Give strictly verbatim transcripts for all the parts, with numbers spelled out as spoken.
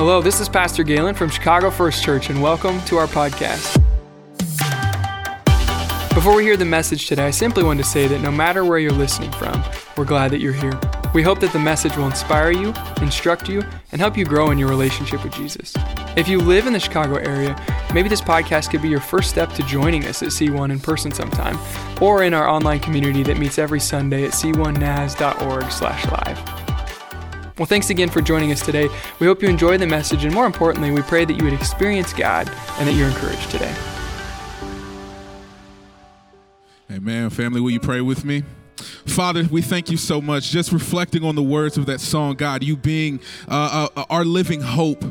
Hello, this is Pastor Galen from Chicago First Church, and welcome to our podcast. Before we hear the message today, I simply want to say that no matter where you're listening from, we're glad that you're here. We hope that the message will inspire you, instruct you, and help you grow in your relationship with Jesus. If you live in the Chicago area, maybe this podcast could be your first step to joining us at C one in person sometime, or in our online community that meets every Sunday at c one naz dot org slash live. Well, thanks again for joining us today. We hope you enjoy the message, and more importantly, we pray that you would experience God and that you're encouraged today. Amen. Family, will you pray with me? Father, we thank you so much. Just reflecting on the words of that song, God, you being uh, uh, our living hope.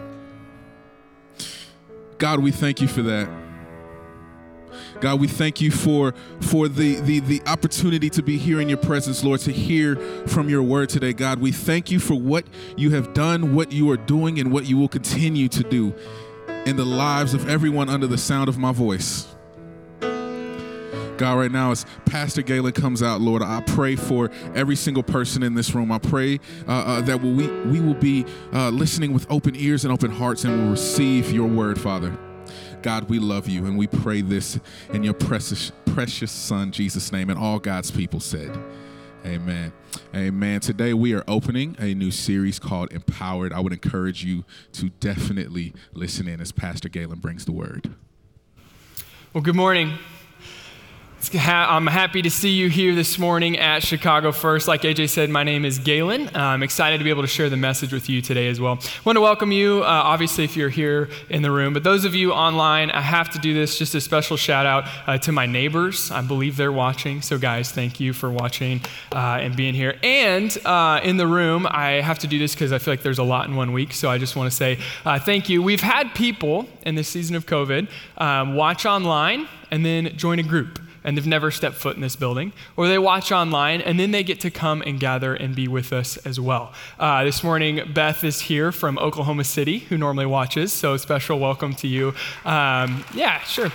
God, we thank you for that. God, we thank you for for the, the, the opportunity to be here in your presence, Lord, to hear from your word today. God, we thank you for what you have done, what you are doing, and what you will continue to do in the lives of everyone under the sound of my voice. God, right now, as Pastor Galen comes out, Lord, I pray for every single person in this room. I pray uh, uh, that we, we will be uh, listening with open ears and open hearts and will receive your word, Father. God, we love you, and we pray this in your precious, precious Son, Jesus' name, and all God's people said, amen. Amen. Today we are opening a new series called Empowered. I would encourage you to definitely listen in as Pastor Galen brings the word. Well, good morning. I'm happy to see you here this morning at Chicago First. Like A J said, my name is Galen. I'm excited to be able to share the message with you today as well. I want to welcome you, uh, obviously, if you're here in the room. But those of you online, I have to do this, just a special shout out uh, to my neighbors. I believe they're watching. So guys, thank you for watching uh, and being here. And uh, in the room, I have to do this because I feel like there's a lot in one week. So I just want to say uh, thank you. We've had people in this season of COVID um, watch online and then join a group, and they've never stepped foot in this building, or they watch online, and then they get to come and gather and be with us as well. Uh, this morning, Beth is here from Oklahoma City, who normally watches, so a special welcome to you. Um, yeah, sure.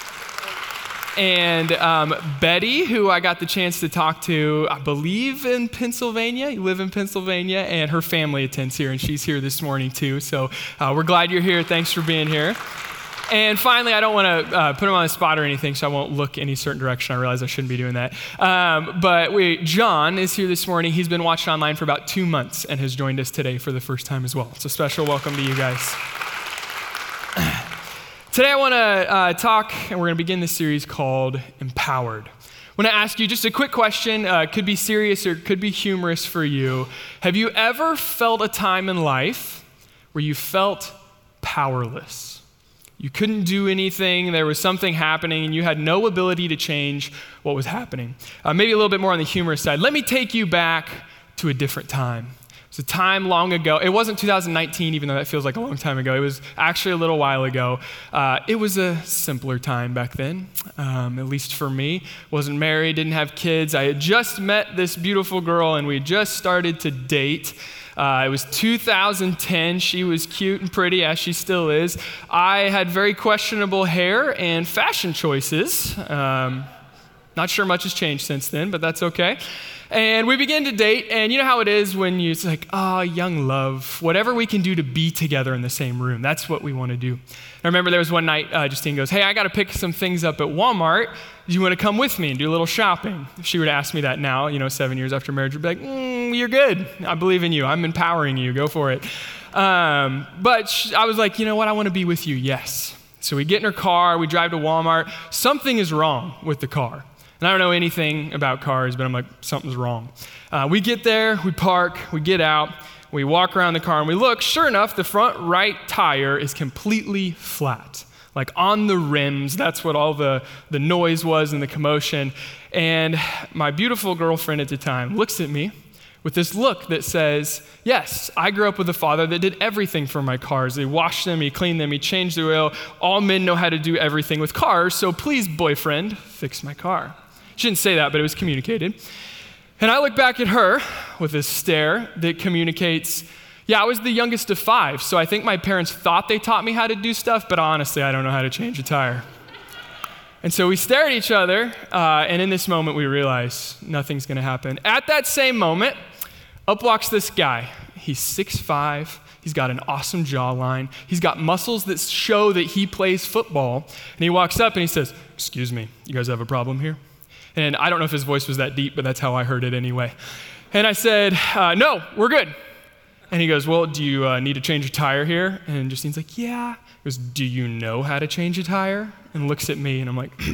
And um, Betty, who I got the chance to talk to, I believe in Pennsylvania. You live in Pennsylvania, and her family attends here, and she's here this morning too. So uh, we're glad you're here. Thanks for being here. And finally, I don't want to uh, put him on the spot or anything, so I won't look any certain direction. I realize I shouldn't be doing that. Um, but we, John is here this morning. He's been watching online for about two months and has joined us today for the first time as well. It's a special welcome to you guys. Today I want to uh, talk, and we're going to begin this series called Empowered. I want to ask you just a quick question. Uh, could be serious or could be humorous for you. Have you ever felt a time in life where you felt powerless? You couldn't do anything, there was something happening, and you had no ability to change what was happening. Uh, maybe a little bit more on the humorous side. Let me take you back to a different time. It was a time long ago. It wasn't two thousand nineteen, even though that feels like a long time ago. It was actually a little while ago. Uh, it was a simpler time back then, um, at least for me. Wasn't married, didn't have kids. I had just met this beautiful girl, and we just started to date. Uh, it was two thousand ten. She was cute and pretty, as she still is. I had very questionable hair and fashion choices. Um, not sure much has changed since then, but that's okay. And we began to date, and you know how it is when you, it's like, ah, oh, young love, whatever we can do to be together in the same room, that's what we want to do. I remember there was one night, uh, Justine goes, hey, I got to pick some things up at Walmart. Do you want to come with me and do a little shopping? If she were to ask me that now, you know, seven years after marriage, we'd be like, mm, you're good. I believe in you. I'm empowering you. Go for it. Um, but she, I was like, you know what? I want to be with you. Yes. So we get in her car. We drive to Walmart. Something is wrong with the car. And I don't know anything about cars, but I'm like, something's wrong. Uh, we get there, we park, we get out, we walk around the car, and we look. Sure enough, the front right tire is completely flat, like on the rims. That's what all the, the noise was and the commotion. And my beautiful girlfriend at the time looks at me with this look that says, yes, I grew up with a father that did everything for my cars. He washed them, he cleaned them, he changed the oil. All men know how to do everything with cars, so please, boyfriend, fix my car. She didn't say that, but it was communicated. And I look back at her with this stare that communicates, yeah, I was the youngest of five, so I think my parents thought they taught me how to do stuff, but honestly, I don't know how to change a tire. And so we stare at each other, uh, and in this moment, we realize nothing's going to happen. At that same moment, up walks this guy. He's six five. He's got an awesome jawline. He's got muscles that show that he plays football. And he walks up and he says, "Excuse me, you guys have a problem here?" And I don't know if his voice was that deep, but that's how I heard it anyway. And I said, uh, "No, we're good." And he goes, "Well, do you uh, need to change a tire here?" And Justine's like, "Yeah." He goes, "Do you know how to change a tire?" And looks at me and I'm like,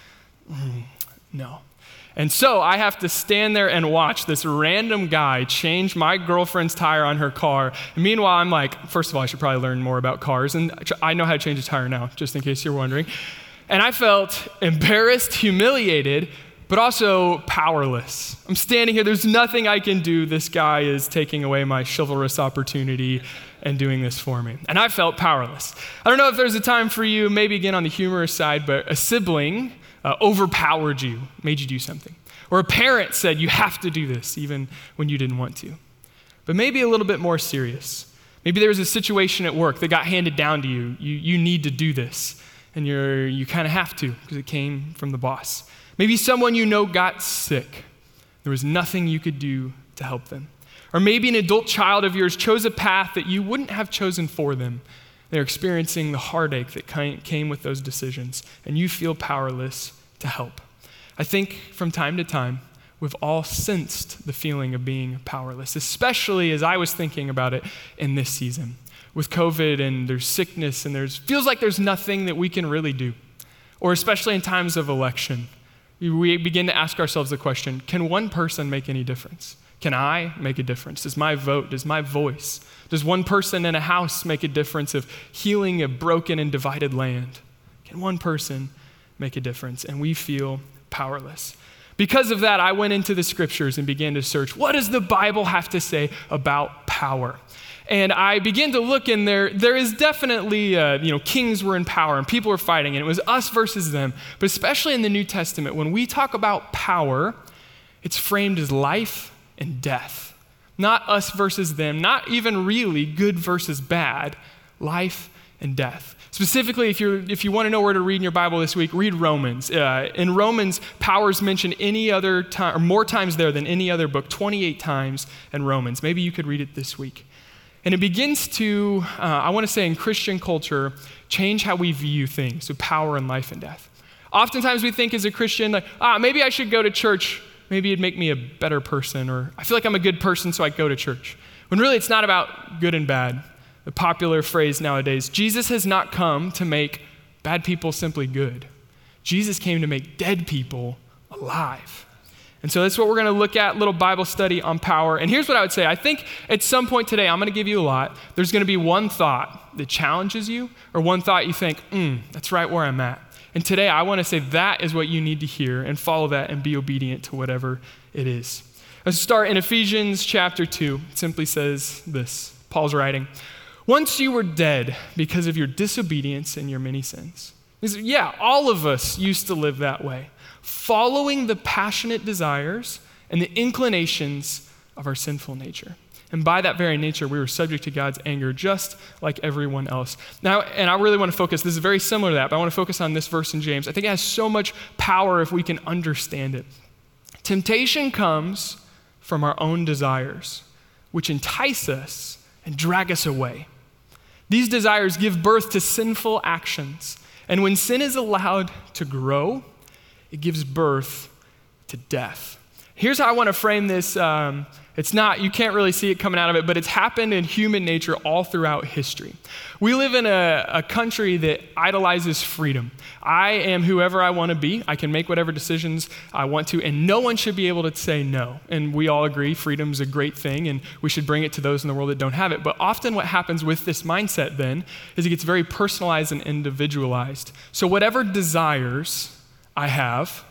mm, "No." And so I have to stand there and watch this random guy change my girlfriend's tire on her car. And meanwhile, I'm like, first of all, I should probably learn more about cars. And I know how to change a tire now, just in case you're wondering. And I felt embarrassed, humiliated, but also powerless. I'm standing here. There's nothing I can do. This guy is taking away my chivalrous opportunity and doing this for me. And I felt powerless. I don't know if there's a time for you, maybe again on the humorous side, but a sibling Uh, overpowered you, made you do something. Or a parent said, "You have to do this," even when you didn't want to. But maybe a little bit more serious. Maybe there was a situation at work that got handed down to you. You, you need to do this, and you're, you kind of have to because it came from the boss. Maybe someone you know got sick. There was nothing you could do to help them. Or maybe an adult child of yours chose a path that you wouldn't have chosen for them. They're experiencing the heartache that came with those decisions, and you feel powerless to help. I think from time to time, we've all sensed the feeling of being powerless, especially as I was thinking about it in this season. With COVID and there's sickness and there's feels like there's nothing that we can really do. Or especially in times of election, we begin to ask ourselves the question, can one person make any difference? Can I make a difference? Does my vote, does my voice, does one person in a house make a difference of healing a broken and divided land? Can one person make a difference? And we feel powerless. Because of that, I went into the scriptures and began to search, what does the Bible have to say about power? And I began to look in there. There is definitely, uh, you know, kings were in power and people were fighting, and it was us versus them. But especially in the New Testament, when we talk about power, it's framed as life and death. Not us versus them, not even really good versus bad, life and death. Specifically, if you if you want to know where to read in your Bible this week, read Romans. Uh, in Romans, power is mentioned any other time, or more times there than any other book, twenty-eight times in Romans. Maybe you could read it this week. And it begins to, uh, I want to say in Christian culture, change how we view things, so power and life and death. Oftentimes we think as a Christian, like, ah, maybe I should go to church. Maybe it'd make me a better person, or I feel like I'm a good person, so I go to church. When really it's not about good and bad. The popular phrase nowadays, Jesus has not come to make bad people simply good. Jesus came to make dead people alive. And so that's what we're going to look at, little Bible study on power. And here's what I would say. I think at some point today, I'm going to give you a lot. There's going to be one thought that challenges you, or one thought you think, mm, that's right where I'm at. And today, I want to say that is what you need to hear, and follow that and be obedient to whatever it is. Let's start in Ephesians chapter two. It simply says this. Paul's writing, "Once you were dead because of your disobedience and your many sins." He said, yeah, all of us used to live that way, following the passionate desires and the inclinations of our sinful nature. And by that very nature, we were subject to God's anger just like everyone else. Now, and I really want to focus, this is very similar to that, but I want to focus on this verse in James. I think it has so much power if we can understand it. Temptation comes from our own desires, which entice us and drag us away. These desires give birth to sinful actions. And when sin is allowed to grow, it gives birth to death. Here's how I want to frame this. Um, it's not, you can't really see it coming out of it, but it's happened in human nature all throughout history. We live in a, a country that idolizes freedom. I am whoever I want to be. I can make whatever decisions I want to, and no one should be able to say no. And we all agree freedom is a great thing, and we should bring it to those in the world that don't have it. But often what happens with this mindset then is it gets very personalized and individualized. So whatever desires I have,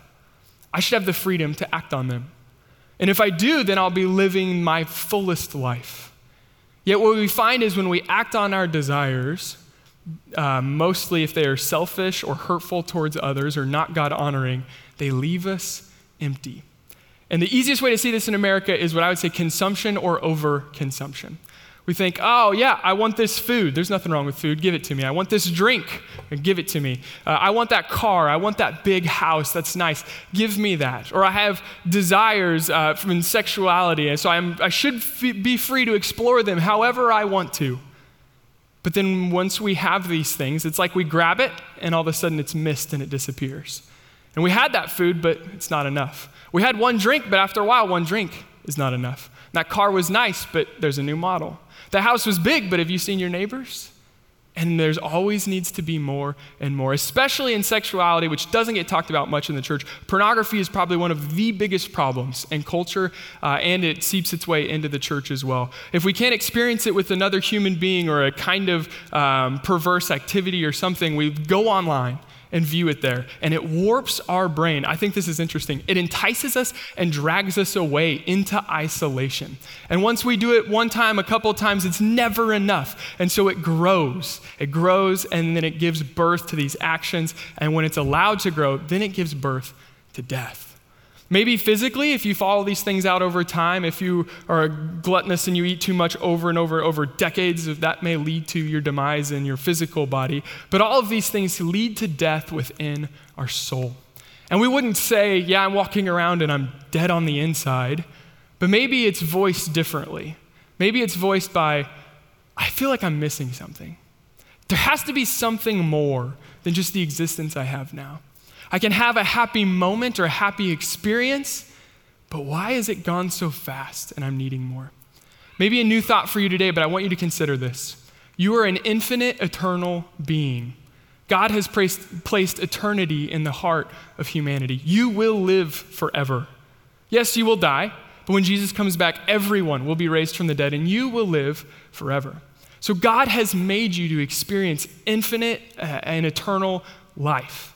I should have the freedom to act on them. And if I do, then I'll be living my fullest life. Yet what we find is when we act on our desires, uh, mostly if they are selfish or hurtful towards others or not God-honoring, they leave us empty. And the easiest way to see this in America is what I would say consumption or overconsumption. We think, oh yeah, I want this food. There's nothing wrong with food. Give it to me. I want this drink. Give it to me. Uh, I want that car. I want that big house. That's nice. Give me that. Or I have desires uh, from sexuality, and so I'm, I should f- be free to explore them however I want to. But then once we have these things, it's like we grab it, and all of a sudden it's missed and it disappears. And we had that food, but it's not enough. We had one drink, but after a while, one drink is not enough. That car was nice, but there's a new model. The house was big, but have you seen your neighbors? And there's always needs to be more and more, especially in sexuality, which doesn't get talked about much in the church. Pornography is probably one of the biggest problems in culture, uh, and it seeps its way into the church as well. If we can't experience it with another human being or a kind of um, perverse activity or something, we go online and view it there. And it warps our brain. I think this is interesting. It entices us and drags us away into isolation. And once we do it one time, a couple of times, it's never enough. And so it grows. It grows, and then it gives birth to these actions. And when it's allowed to grow, then it gives birth to death. Maybe physically, if you follow these things out over time, if you are gluttonous and you eat too much over and over over decades, that may lead to your demise in your physical body. But all of these things lead to death within our soul. And we wouldn't say, yeah, I'm walking around and I'm dead on the inside, but maybe it's voiced differently. Maybe it's voiced by, I feel like I'm missing something. There has to be something more than just the existence I have now. I can have a happy moment or a happy experience, but why has it gone so fast and I'm needing more? Maybe a new thought for you today, but I want you to consider this. You are an infinite, eternal being. God has placed, placed eternity in the heart of humanity. You will live forever. Yes, you will die, but when Jesus comes back, everyone will be raised from the dead and you will live forever. So God has made you to experience infinite uh, and eternal life.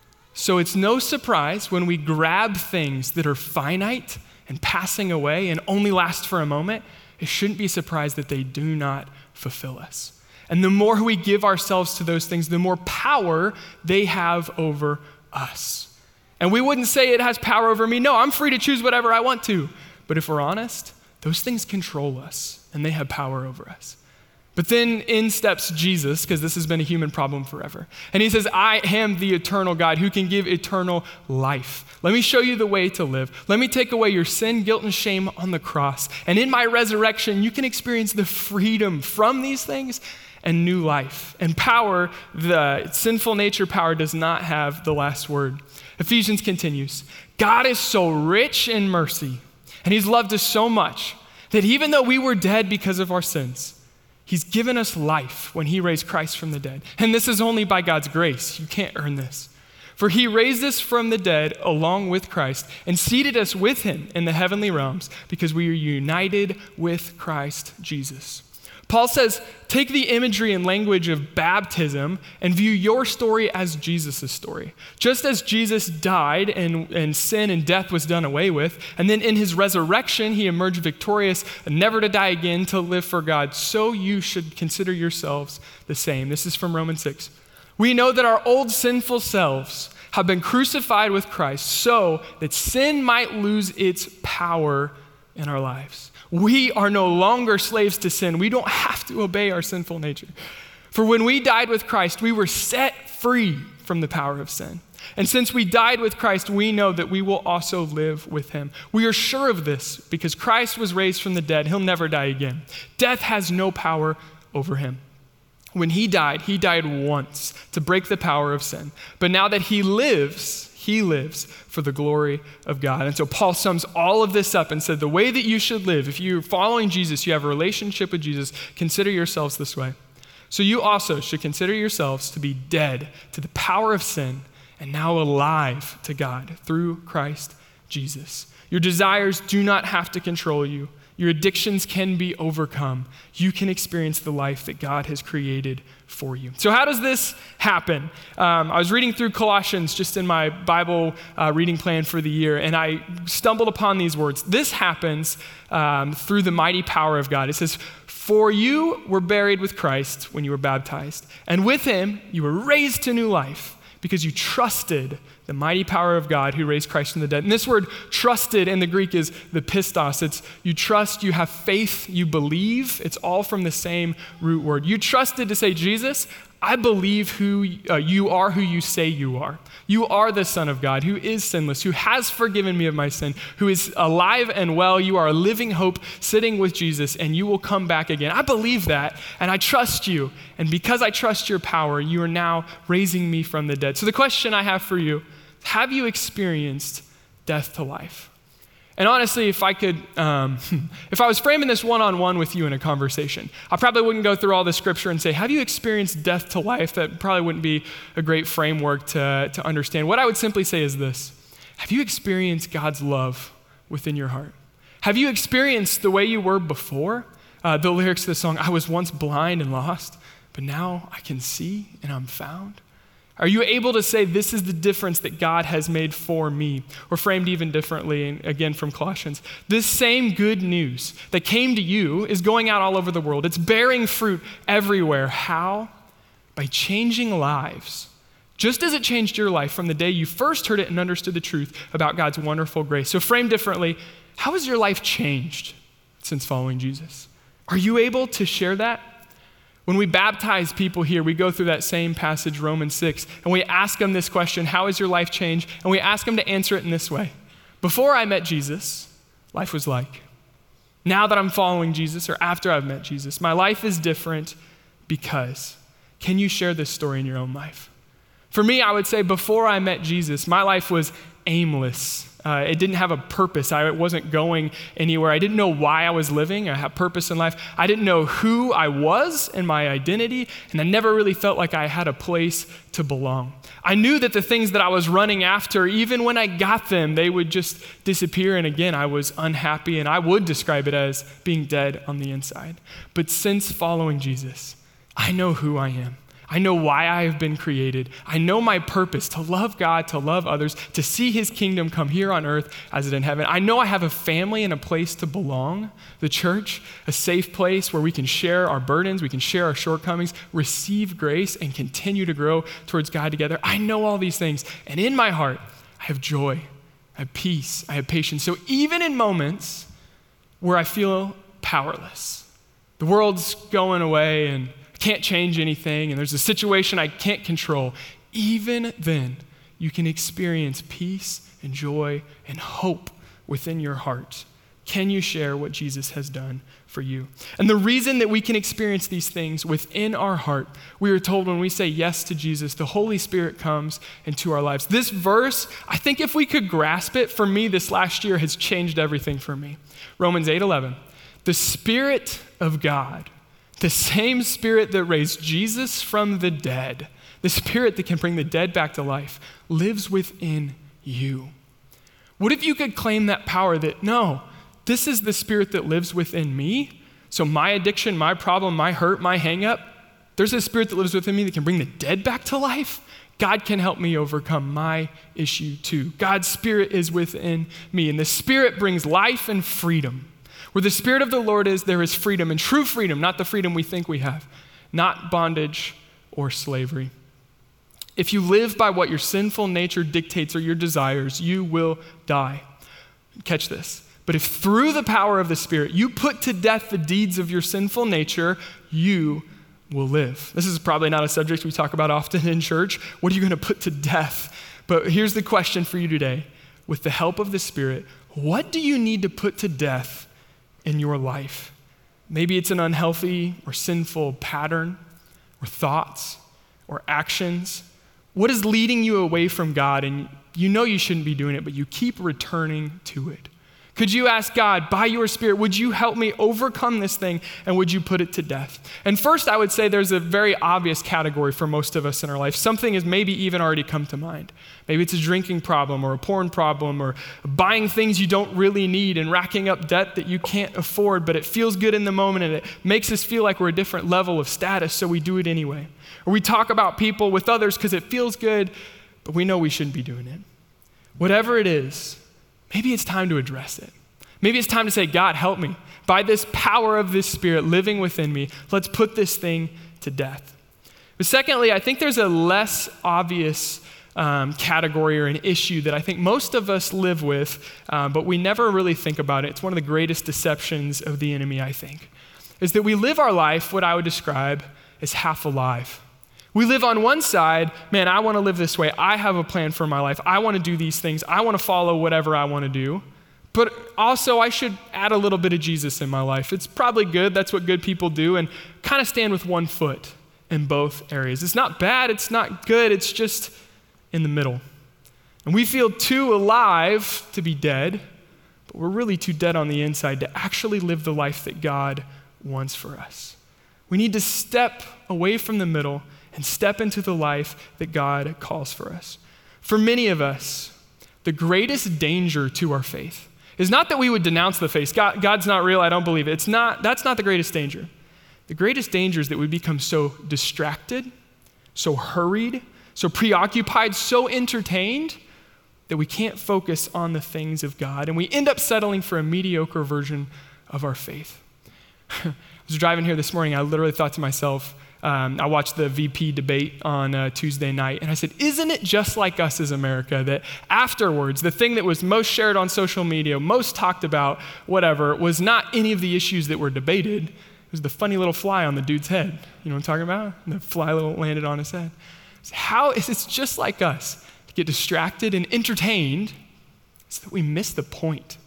So it's no surprise when we grab things that are finite and passing away and only last for a moment, it shouldn't be a surprise that they do not fulfill us. And the more we give ourselves to those things, the more power they have over us. And we wouldn't say it has power over me. No, I'm free to choose whatever I want to. But if we're honest, those things control us and they have power over us. But then in steps Jesus, because this has been a human problem forever. And he says, I am the eternal God who can give eternal life. Let me show you the way to live. Let me take away your sin, guilt, and shame on the cross. And in my resurrection, you can experience the freedom from these things and new life. And power, the sinful nature power, does not have the last word. Ephesians continues, God is so rich in mercy, and he's loved us so much that even though we were dead because of our sins, he's given us life when he raised Christ from the dead. And this is only by God's grace. You can't earn this. For he raised us from the dead along with Christ and seated us with him in the heavenly realms because we are united with Christ Jesus. Paul says, take the imagery and language of baptism and view your story as Jesus' story. Just as Jesus died and, and sin and death was done away with, and then in his resurrection, he emerged victorious, never to die again, to live for God, so you should consider yourselves the same. This is from Romans six. We know that our old sinful selves have been crucified with Christ so that sin might lose its power in our lives. We are no longer slaves to sin. We don't have to obey our sinful nature. For when we died with Christ, we were set free from the power of sin. And since we died with Christ, we know that we will also live with him. We are sure of this because Christ was raised from the dead. He'll never die again. Death has no power over him. When he died, he died once to break the power of sin. But now that he lives, he lives for the glory of God. And so Paul sums all of this up and said, the way that you should live, if you're following Jesus, you have a relationship with Jesus, consider yourselves this way. So you also should consider yourselves to be dead to the power of sin and now alive to God through Christ Jesus. Your desires do not have to control you. Your addictions can be overcome. You can experience the life that God has created for you. So how does this happen? Um, I was reading through Colossians just in my Bible uh, reading plan for the year, and I stumbled upon these words. This happens um, through the mighty power of God. It says, for you were buried with Christ when you were baptized, and with him you were raised to new life because you trusted the mighty power of God who raised Christ from the dead. And this word trusted in the Greek is the pistos. It's you trust, you have faith, you believe. It's all from the same root word. You trusted to say, Jesus, I believe who uh, you are who you say you are. You are the Son of God who is sinless, who has forgiven me of my sin, who is alive and well. You are a living hope sitting with Jesus, and you will come back again. I believe that, and I trust you. And because I trust your power, you are now raising me from the dead. So the question I have for you, have you experienced death to life? And honestly, if I could, um, if I was framing this one-on-one with you in a conversation, I probably wouldn't go through all the scripture and say, have you experienced death to life? That probably wouldn't be a great framework to, to understand. What I would simply say is this: have you experienced God's love within your heart? Have you experienced the way you were before? Uh, the lyrics of the song, I was once blind and lost, but now I can see and I'm found. Are you able to say, this is the difference that God has made for me? Or framed even differently, and again from Colossians, this same good news that came to you is going out all over the world. It's bearing fruit everywhere. How? By changing lives. Just as it changed your life from the day you first heard it and understood the truth about God's wonderful grace. So framed differently, how has your life changed since following Jesus? Are you able to share that? When we baptize people here, we go through that same passage, Romans six, and we ask them this question, how has your life changed? And we ask them to answer it in this way. Before I met Jesus, life was like. Now that I'm following Jesus, or after I've met Jesus, my life is different because. Can you share this story in your own life? For me, I would say before I met Jesus, my life was aimless. Uh, it didn't have a purpose. I wasn't going anywhere. I didn't know why I was living. I had purpose in life. I didn't know who I was and my identity, and I never really felt like I had a place to belong. I knew that the things that I was running after, even when I got them, they would just disappear, and again, I was unhappy, and I would describe it as being dead on the inside. But since following Jesus, I know who I am. I know why I have been created. I know my purpose, to love God, to love others, to see his kingdom come here on earth as it in heaven. I know I have a family and a place to belong, the church, a safe place where we can share our burdens, we can share our shortcomings, receive grace, and continue to grow towards God together. I know all these things, and in my heart, I have joy, I have peace, I have patience. So even in moments where I feel powerless, the world's going away and can't change anything, and there's a situation I can't control, even then, you can experience peace and joy and hope within your heart. Can you share what Jesus has done for you? And the reason that we can experience these things within our heart, we are told when we say yes to Jesus, the Holy Spirit comes into our lives. This verse, I think if we could grasp it, for me this last year has changed everything for me. Romans eight eleven, the Spirit of God, the same Spirit that raised Jesus from the dead, the Spirit that can bring the dead back to life, lives within you. What if you could claim that power that, no, this is the Spirit that lives within me, so my addiction, my problem, my hurt, my hang-up, there's a Spirit that lives within me that can bring the dead back to life? God can help me overcome my issue too. God's Spirit is within me, and the Spirit brings life and freedom. Where the Spirit of the Lord is, there is freedom, and true freedom, not the freedom we think we have, not bondage or slavery. If you live by what your sinful nature dictates or your desires, you will die. Catch this. But if through the power of the Spirit you put to death the deeds of your sinful nature, you will live. This is probably not a subject we talk about often in church. What are you going to put to death? But here's the question for you today. With the help of the Spirit, what do you need to put to death in your life? Maybe it's an unhealthy or sinful pattern or thoughts or actions. What is leading you away from God, and you know you shouldn't be doing it, but you keep returning to it? Could you ask God, by your Spirit, would you help me overcome this thing, and would you put it to death? And first, I would say there's a very obvious category for most of us in our life. Something has maybe even already come to mind. Maybe it's a drinking problem or a porn problem or buying things you don't really need and racking up debt that you can't afford, but it feels good in the moment and it makes us feel like we're a different level of status, so we do it anyway. Or we talk about people with others because it feels good, but we know we shouldn't be doing it. Whatever it is, maybe it's time to address it. Maybe it's time to say, God, help me. By this power of this Spirit living within me, let's put this thing to death. But secondly, I think there's a less obvious um, category or an issue that I think most of us live with, uh, but we never really think about it. It's one of the greatest deceptions of the enemy, I think, is that we live our life, what I would describe as half alive. We live on one side, man, I want to live this way. I have a plan for my life. I want to do these things. I want to follow whatever I want to do. But also, I should add a little bit of Jesus in my life. It's probably good. That's what good people do, and kind of stand with one foot in both areas. It's not bad. It's not good. It's just in the middle. And we feel too alive to be dead, but we're really too dead on the inside to actually live the life that God wants for us. We need to step away from the middle and step into the life that God calls for us. For many of us, the greatest danger to our faith is not that we would denounce the faith. God, God's not real, I don't believe it. It's not, that's not the greatest danger. The greatest danger is that we become so distracted, so hurried, so preoccupied, so entertained that we can't focus on the things of God, and we end up settling for a mediocre version of our faith. I was driving here this morning, I literally thought to myself, Um, I watched the V P debate on uh, Tuesday night, and I said, isn't it just like us as America that afterwards, the thing that was most shared on social media, most talked about, whatever, was not any of the issues that were debated. It was the funny little fly on the dude's head. You know what I'm talking about? The fly little landed on his head. How is it just like us to get distracted and entertained so that we miss the point?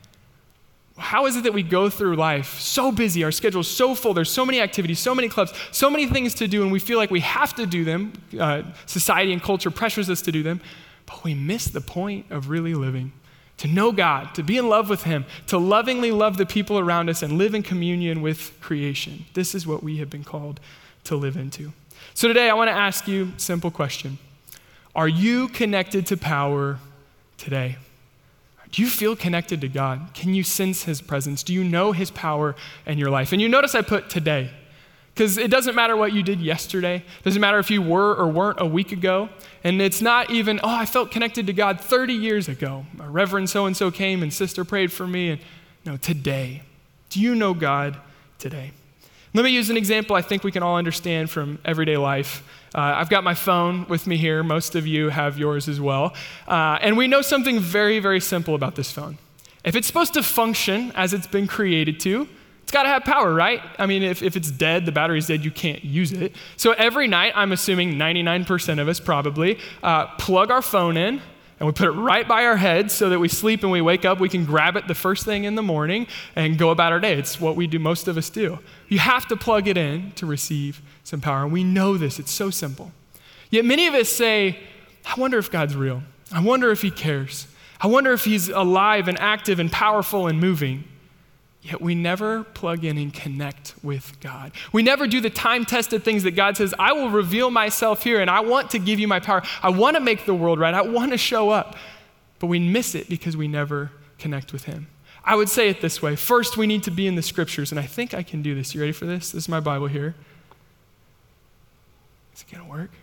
How is it that we go through life so busy, our schedule's so full, there's so many activities, so many clubs, so many things to do, and we feel like we have to do them, uh, society and culture pressures us to do them, but we miss the point of really living, to know God, to be in love with him, to lovingly love the people around us and live in communion with creation. This is what we have been called to live into. So today I want to ask you a simple question. Are you connected to power today? Do you feel connected to God? Can you sense his presence? Do you know his power in your life? And you notice I put today, because it doesn't matter what you did yesterday. It doesn't matter if you were or weren't a week ago. And it's not even, oh, I felt connected to God thirty years ago. A Reverend so-and-so came and sister prayed for me. And no, today. Do you know God today? Let me use an example I think we can all understand from everyday life. Uh, I've got my phone with me here. Most of you have yours as well. Uh, and we know something very, very simple about this phone. If it's supposed to function as it's been created to, it's got to have power, right? I mean, if, if it's dead, the battery's dead, you can't use it. So every night, I'm assuming ninety-nine percent of us probably, uh, plug our phone in, and we put it right by our head so that we sleep and we wake up, we can grab it the first thing in the morning and go about our day. It's what we do, most of us do. You have to plug it in to receive some power. And we know this, it's so simple. Yet many of us say, I wonder if God's real. I wonder if he cares. I wonder if he's alive and active and powerful and moving. Yet we never plug in and connect with God. We never do the time-tested things that God says, I will reveal myself here and I want to give you my power. I want to make the world right. I want to show up. But we miss it because we never connect with him. I would say it this way. First, we need to be in the scriptures, and I think I can do this. You ready for this? This is my Bible here. Is it going to work?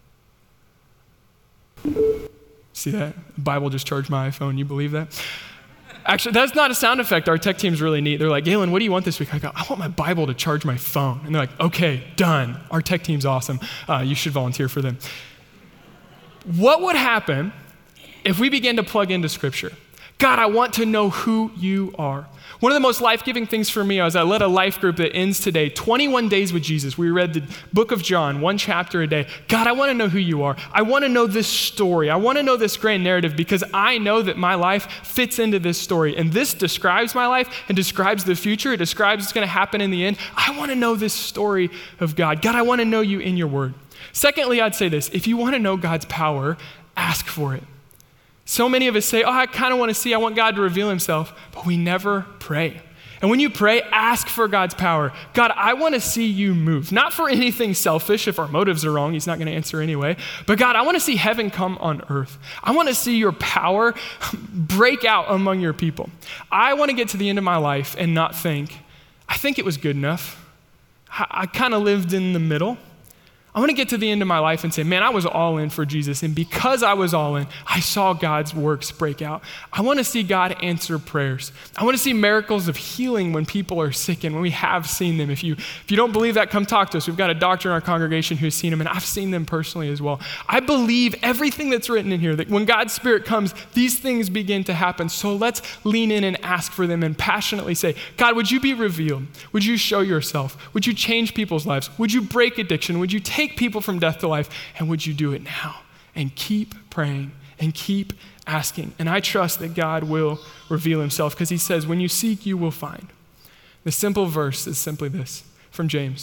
See that? The Bible just charged my iPhone. You believe that? Actually, that's not a sound effect. Our tech team's really neat. They're like, Galen, what do you want this week? I go, I want my Bible to charge my phone. And they're like, okay, done. Our tech team's awesome. Uh, you should volunteer for them. What would happen if we began to plug into Scripture? God, I want to know who you are. One of the most life-giving things for me was I led a life group that ends today, twenty-one days with Jesus. We read the book of John, one chapter a day. God, I want to know who you are. I want to know this story. I want to know this grand narrative because I know that my life fits into this story. And this describes my life and describes the future. It describes what's going to happen in the end. I want to know this story of God. God, I want to know you in your word. Secondly, I'd say this. If you want to know God's power, ask for it. So many of us say, oh, I kind of want to see, I want God to reveal himself, but we never pray. And when you pray, ask for God's power. God, I want to see you move. Not for anything selfish. If our motives are wrong, he's not going to answer anyway. But God, I want to see heaven come on earth. I want to see your power break out among your people. I want to get to the end of my life and not think, I think it was good enough. I, I kind of lived in the middle. I want to get to the end of my life and say, man, I was all in for Jesus. And because I was all in, I saw God's works break out. I want to see God answer prayers. I want to see miracles of healing when people are sick and when we have seen them. If you, if you don't believe that, come talk to us. We've got a doctor in our congregation who's seen them, and I've seen them personally as well. I believe everything that's written in here, that when God's Spirit comes, these things begin to happen. So let's lean in and ask for them and passionately say, God, would you be revealed? Would you show yourself? Would you change people's lives? Would you break addiction? Would you take Take people from death to life, and would you do it now? And keep praying and keep asking. And I trust that God will reveal himself, because he says, when you seek, you will find. The simple verse is simply this from James: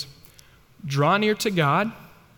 draw near to God,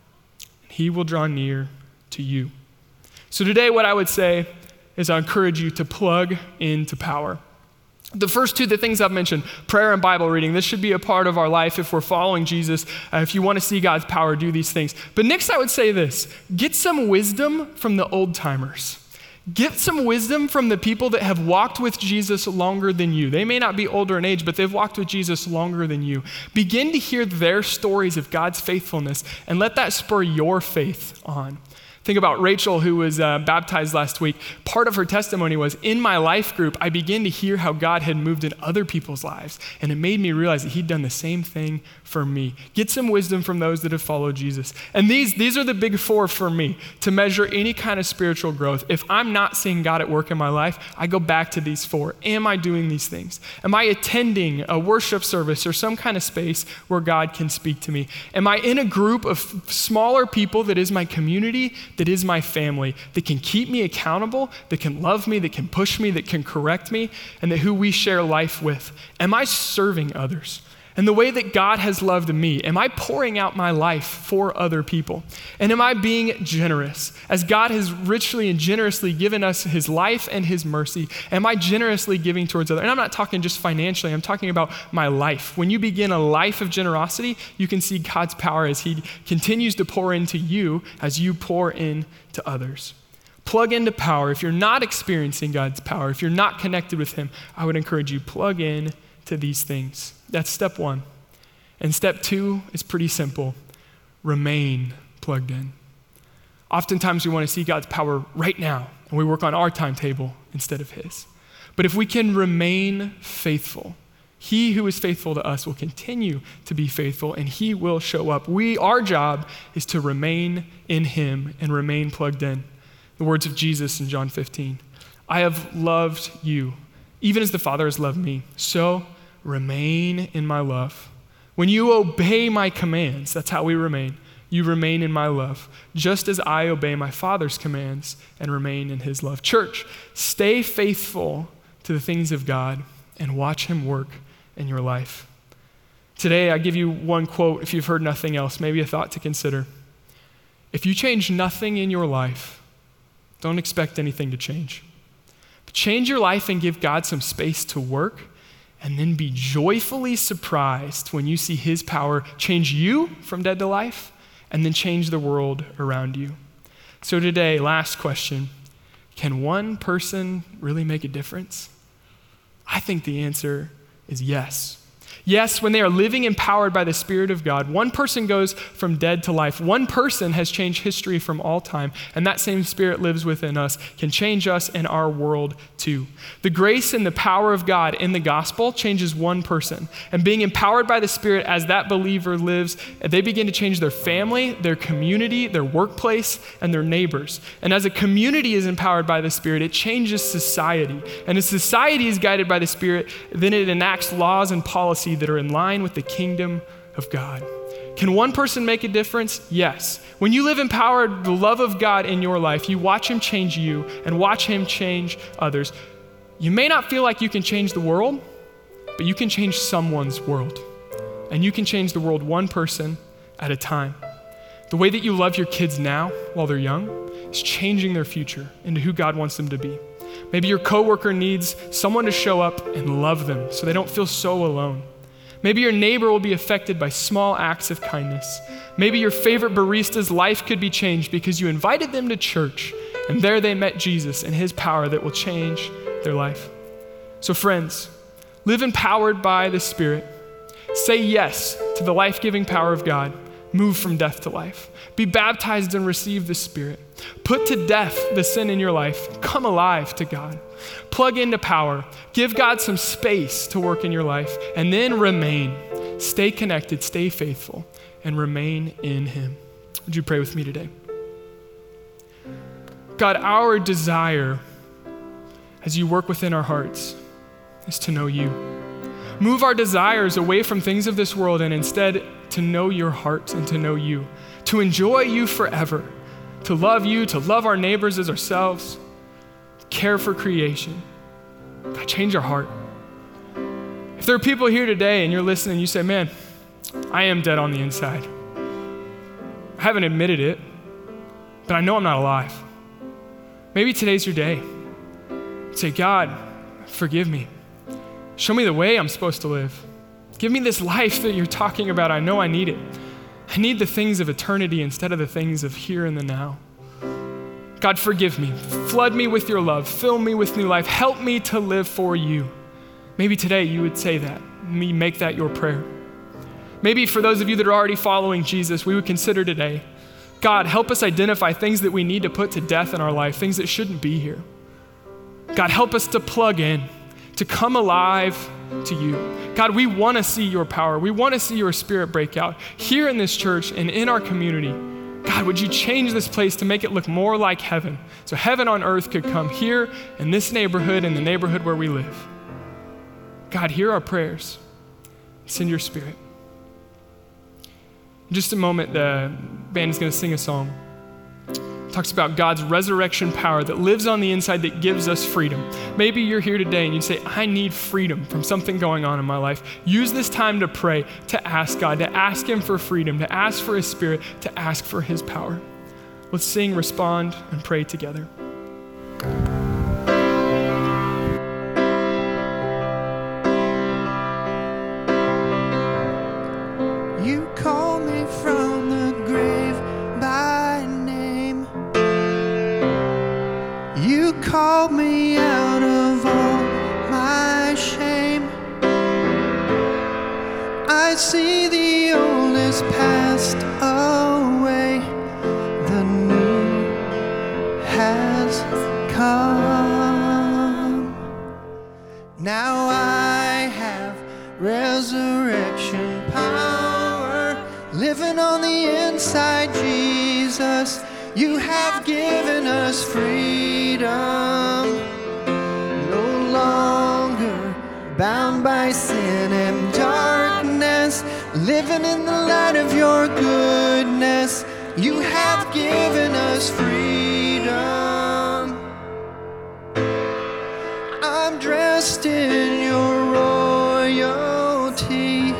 and he will draw near to you. So today what I would say is I encourage you to plug into power. The first two, the things I've mentioned, prayer and Bible reading, this should be a part of our life if we're following Jesus. Uh, if you want to see God's power, do these things. But next I would say this: get some wisdom from the old timers. Get some wisdom from the people that have walked with Jesus longer than you. They may not be older in age, but they've walked with Jesus longer than you. Begin to hear their stories of God's faithfulness and let that spur your faith on. Think about Rachel, who was uh, baptized last week. Part of her testimony was, in my life group, I began to hear how God had moved in other people's lives, and it made me realize that he'd done the same thing for me. Get some wisdom from those that have followed Jesus. And these, these are the big four for me to measure any kind of spiritual growth. If I'm not seeing God at work in my life, I go back to these four. Am I doing these things? Am I attending a worship service or some kind of space where God can speak to me? Am I in a group of smaller people that is my community, that is my family, that can keep me accountable, that can love me, that can push me, that can correct me, and that who we share life with? Am I serving others? And the way that God has loved me, am I pouring out my life for other people? And am I being generous? As God has richly and generously given us his life and his mercy, am I generously giving towards others? And I'm not talking just financially, I'm talking about my life. When you begin a life of generosity, you can see God's power as he continues to pour into you as you pour into others. Plug into power. If you're not experiencing God's power, if you're not connected with him, I would encourage you, plug in to these things. That's step one. And step two is pretty simple. Remain plugged in. Oftentimes we want to see God's power right now, and we work on our timetable instead of his. But if we can remain faithful, he who is faithful to us will continue to be faithful, and he will show up. We, our job is to remain in him and remain plugged in. The words of Jesus in John fifteen. I have loved you, even as the Father has loved me. So remain in my love. When you obey my commands, that's how we remain. You remain in my love, just as I obey my Father's commands and remain in his love. Church, stay faithful to the things of God and watch him work in your life. Today, I give you one quote, if you've heard nothing else, maybe a thought to consider. If you change nothing in your life, don't expect anything to change. But change your life and give God some space to work, and then be joyfully surprised when you see his power change you from dead to life and then change the world around you. So today, last question. Can one person really make a difference? I think the answer is yes. Yes, when they are living empowered by the Spirit of God, one person goes from dead to life. One person has changed history from all time, and that same Spirit lives within us, can change us and our world too. The grace and the power of God in the gospel changes one person, and being empowered by the Spirit as that believer lives, they begin to change their family, their community, their workplace, and their neighbors. And as a community is empowered by the Spirit, it changes society. And as society is guided by the Spirit, then it enacts laws and policy that are in line with the kingdom of God. Can one person make a difference? Yes. When you live empowered, the love of God in your life, you watch him change you and watch him change others. You may not feel like you can change the world, but you can change someone's world. And you can change the world one person at a time. The way that you love your kids now while they're young is changing their future into who God wants them to be. Maybe your coworker needs someone to show up and love them so they don't feel so alone. Maybe your neighbor will be affected by small acts of kindness. Maybe your favorite barista's life could be changed because you invited them to church, and there they met Jesus and his power that will change their life. So friends, live empowered by the Spirit. Say yes to the life-giving power of God. Move from death to life. Be baptized and receive the Spirit. Put to death the sin in your life. Come alive to God. Plug into power. Give God some space to work in your life, and then remain. Stay connected, stay faithful, and remain in him. Would you pray with me today? God, our desire as you work within our hearts is to know you. Move our desires away from things of this world and instead to know your heart and to know you, to enjoy you forever, to love you, to love our neighbors as ourselves, care for creation. God, change our heart. If there are people here today and you're listening and you say, man, I am dead on the inside. I haven't admitted it, but I know I'm not alive. Maybe today's your day. Say, God, forgive me. Show me the way I'm supposed to live. Give me this life that you're talking about. I know I need it. I need the things of eternity instead of the things of here and the now. God, forgive me. Flood me with your love. Fill me with new life. Help me to live for you. Maybe today you would say that. Me make that your prayer. Maybe for those of you that are already following Jesus, we would consider today, God, help us identify things that we need to put to death in our life, things that shouldn't be here. God, help us to plug in, to come alive to you. God, we want to see your power. We want to see your Spirit break out here in this church and in our community. God, would you change this place to make it look more like heaven, so heaven on earth could come here in this neighborhood, in the neighborhood where we live. God, hear our prayers. Send your Spirit. In just a moment, the band is going to sing a song. It talks about God's resurrection power that lives on the inside that gives us freedom. Maybe you're here today and you say, I need freedom from something going on in my life. Use this time to pray, to ask God, to ask him for freedom, to ask for his Spirit, to ask for his power. Let's sing, respond, and pray together. You call me from the grave by name. You called me out of all my shame. I see the old is passed away. The new has come. Now I have resurrection power living on the inside, Jesus. You have given us freedom. No longer bound by sin and darkness, living in the light of your goodness. You have given us freedom. I'm dressed in your royalty.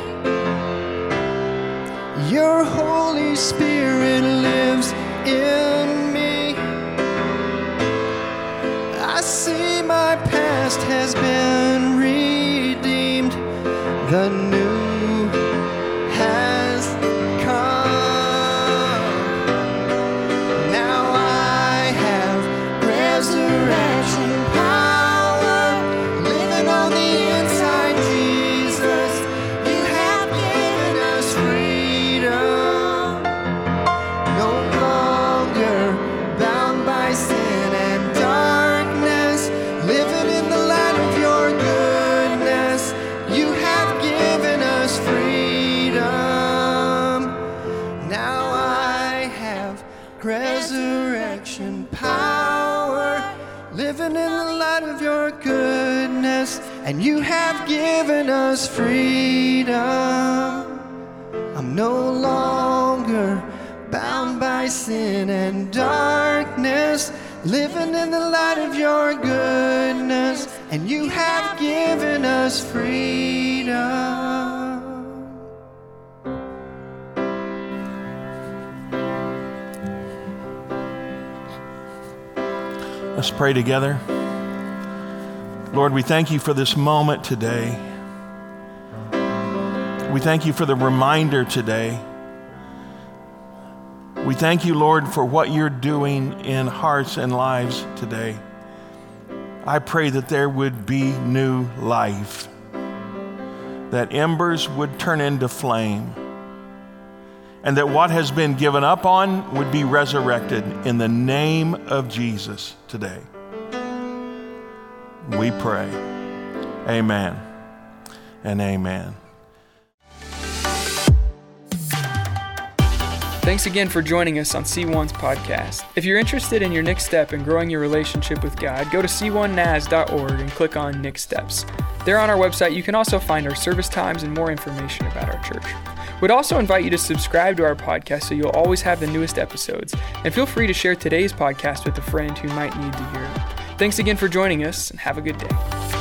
Your Holy Spirit lives in me. I see my past has been redeemed. The new has come. Now I have resurrection power living on the inside, Jesus. You have given us freedom. No longer bound by sin and darkness, living in the light of your goodness. You have given us freedom. Now I have resurrection power, living in the light of your goodness. And you have given us freedom. I'm no longer bound by sin and darkness, living in the light of your goodness. And you have given us freedom. Let's pray together. Lord, we thank you for this moment today. We thank you for the reminder today. We thank you, Lord, for what you're doing in hearts and lives today. I pray that there would be new life, that embers would turn into flame, and that what has been given up on would be resurrected in the name of Jesus today. We pray. Amen and amen. Thanks again for joining us on C one's podcast. If you're interested in your next step in growing your relationship with God, go to c one n a s dot org and click on Next Steps. There on our website, you can also find our service times and more information about our church. We'd also invite you to subscribe to our podcast so you'll always have the newest episodes. And feel free to share today's podcast with a friend who might need to hear it. Thanks again for joining us, and have a good day.